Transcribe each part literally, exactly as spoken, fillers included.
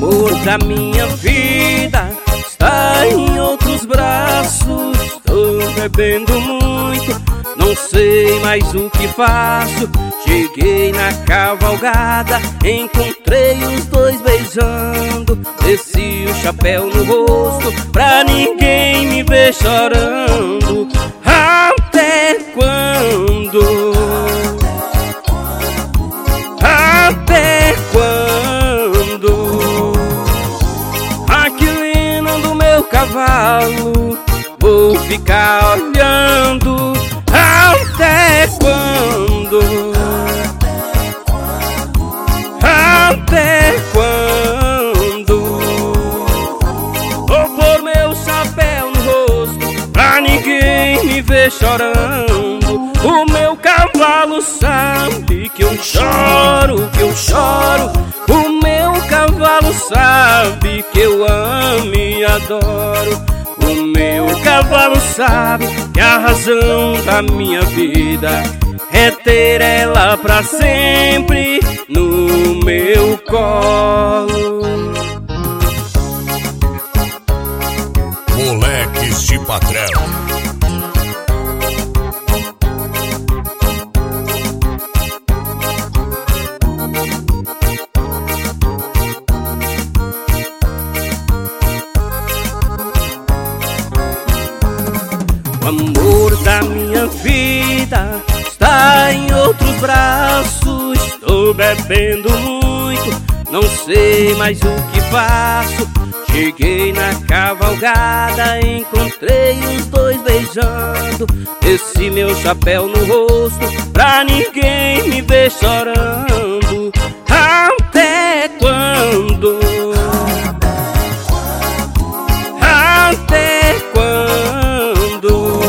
amor da minha vida está em outros braços. Estou bebendo muito, não sei mais o que faço. Cheguei na cavalgada, encontrei os dois beijando. Desci o chapéu no rosto pra ninguém me ver chorando. Até quando? Até quando? Aquilino do meu cavalo vou ficar olhando. Até quando? Até quando? Vou pôr meu chapéu no rosto pra ninguém me ver chorando. O meu cavalo sabe que eu choro, que eu choro. O meu cavalo sabe que eu amo e adoro. O meu cavalo sabe que a razão da minha vida é ter ela pra sempre no meu colo. Moleques de Patrão. O amor da minha vida está em outros braços. Estou bebendo muito, não sei mais o que faço. Cheguei na cavalgada, encontrei os dois beijando. Desci meu chapéu no rosto pra ninguém me ver chorando. Até quando? Até quando?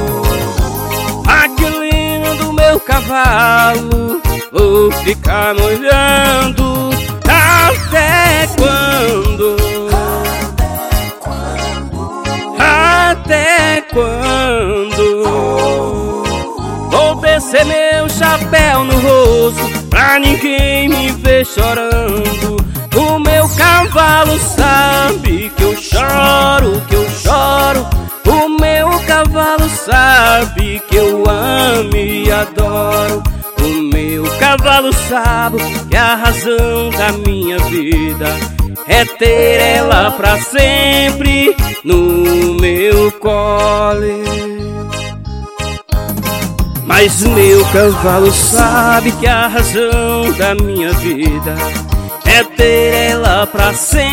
Aquilino do meu cavalo vou ficar me olhando. Até quando? Até quando? Vou descer meu chapéu no rosto pra ninguém me ver chorando. O meu cavalo sabe que eu choro, que eu choro. O meu cavalo sabe que eu amo e adoro. O meu cavalo sabe que a razão da minha vida é ter ela pra sempre no meu colo. Mas meu cavalo sabe que a razão da minha vida é ter ela pra sempre